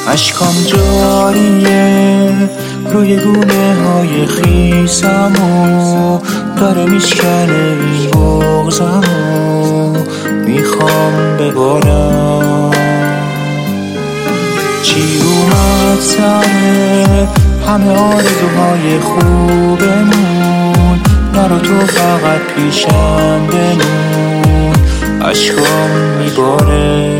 اشکام جاریه روی گونه های خیسمو، داره میشکنه این بغضمو، میخوام ببارم. چی اومد سره همه آرزوهای خوبمون، نرو تو فقط پیشم بمون، اشکام میباره.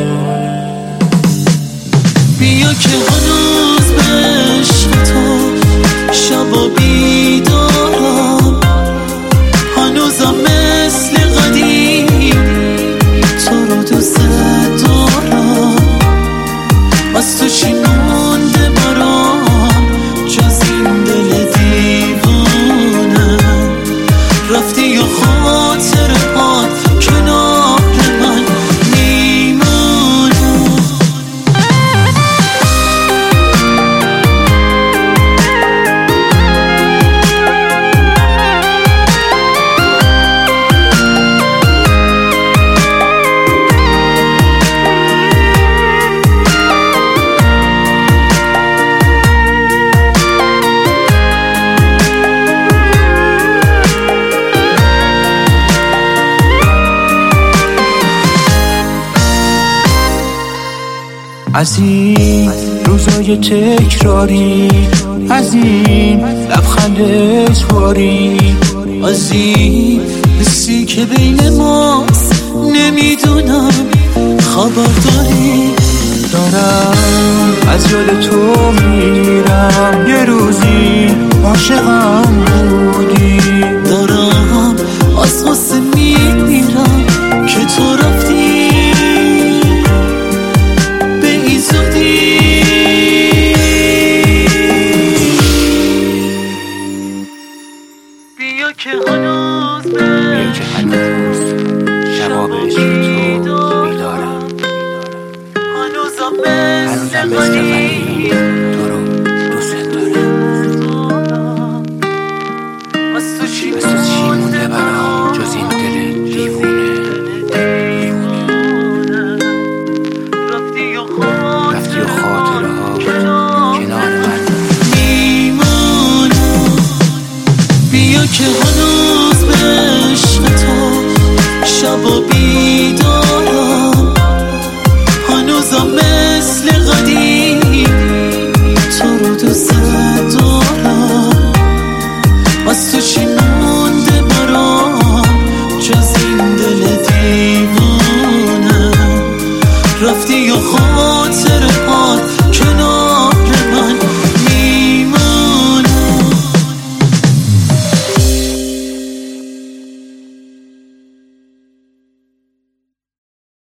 بیا که هنوز به عشق تو شبا بیدارم، هنوزم مثل قدیم تو رو دوست دارم. از تو چی مونده برام جز این دل دیوونه؟ رفتی یا خاطرات کنار من میمونه؟ از این روزای تکراری، از این لبخند اجباری، از این حسی که بین ماست نمیدونم خبر داری. دارم از یاد تو میرم، یه روزی عاشقم بودی. دارم از غصه میمیرم که تو رفتی به این زودی. بیا که هنوز جواب عشق تو بیدارم، هنوزم مثل